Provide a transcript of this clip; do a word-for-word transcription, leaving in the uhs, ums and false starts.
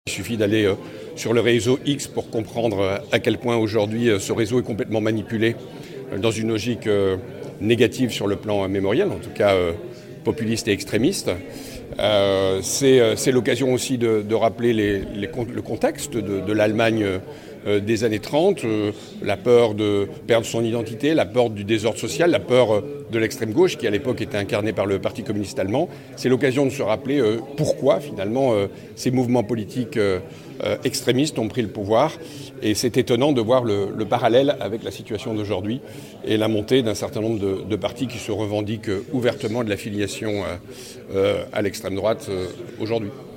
Il suffit d'aller euh, sur le réseau X pour comprendre euh, à quel point aujourd'hui euh, ce réseau est complètement manipulé euh, dans une logique euh, négative sur le plan euh, mémoriel, en tout cas euh, populiste et extrémiste. Euh, c'est, euh, c'est l'occasion aussi de, de rappeler les, les, le contexte de, de l'Allemagne euh, des années trente, euh, la peur de perdre son identité, la peur du désordre social, la peur euh, de l'extrême gauche qui à l'époque était incarnée par le Parti communiste allemand. C'est l'occasion de se rappeler euh, pourquoi finalement euh, ces mouvements politiques euh, euh, extrémistes ont pris le pouvoir. Et c'est étonnant de voir le, le parallèle avec la situation d'aujourd'hui et la montée d'un certain nombre de, de partis qui se revendiquent ouvertement de l'affiliation euh, euh, à l'extrême droite euh, aujourd'hui.